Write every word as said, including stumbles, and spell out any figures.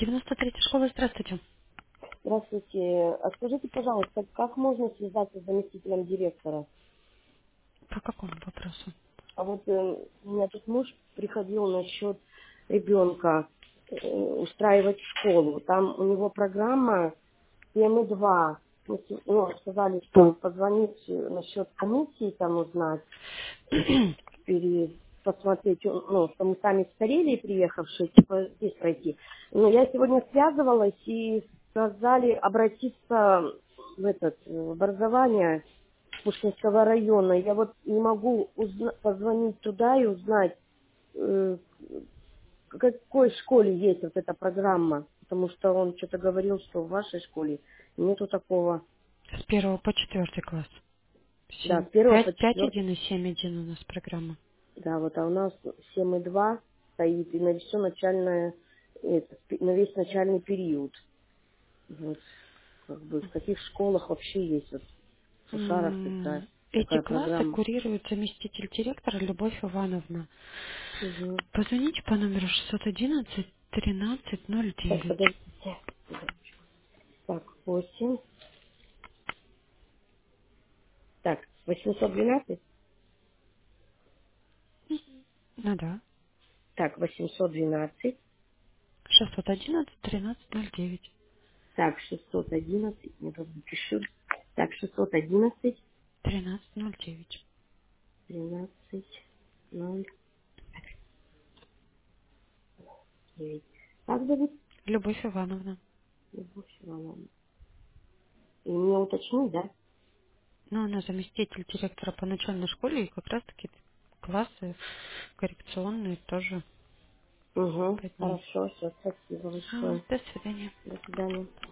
девяносто третья школа, здравствуйте. Здравствуйте. А скажите, пожалуйста, как можно связаться с заместителем директора? По какому вопросу? А вот э, у меня тут муж приходил насчет ребенка э, устраивать в школу. Там у него программа семь и два. Мы с- Ну, сказали, что позвонить э, насчет комиссии там узнать, э, пере- посмотреть, э, ну, что мы сами старели приехавшие, типа здесь пройти. Но я сегодня связывалась и сказали обратиться в этот э, в образование Пушкинского района. Я вот не могу узна- позвонить туда и узнать, э, в какой школе есть вот эта программа. Потому что он что-то говорил, что в вашей школе нету такого. С первого по четвертый класс. Да, Семь. с первого по Пять, пять четвертый. один и семь один у нас программа. Да, вот, а у нас семь и два стоит, и на все начальное, это, пи- на весь начальный период. Вот, как бы, в каких школах вообще есть вот в Сушаровке та- М, Эти такая классы программа. курирует заместитель директора Любовь Ивановна. Угу. Позвоните по номеру шестьсот одиннадцать тринадцать ноль Так, девять. подождите. Так, восемь. Так, восемьсот двенадцать. Ну да. Так, восемьсот двенадцать. шестьсот одиннадцать тринадцать ноль девять. Так, шестьсот одиннадцать. Я тут запишу. Так, шестьсот одиннадцать. Тринадцать ноль девять. Тринадцать. Ноль. Девять. Как зовут? Любовь Ивановна. Любовь Ивановна. И мне уточнить, да? Ну, она заместитель директора по начальной школе, и как раз таки классы коррекционные тоже Угу. под ней. Хорошо, все, спасибо А, большое. до свидания. До свидания.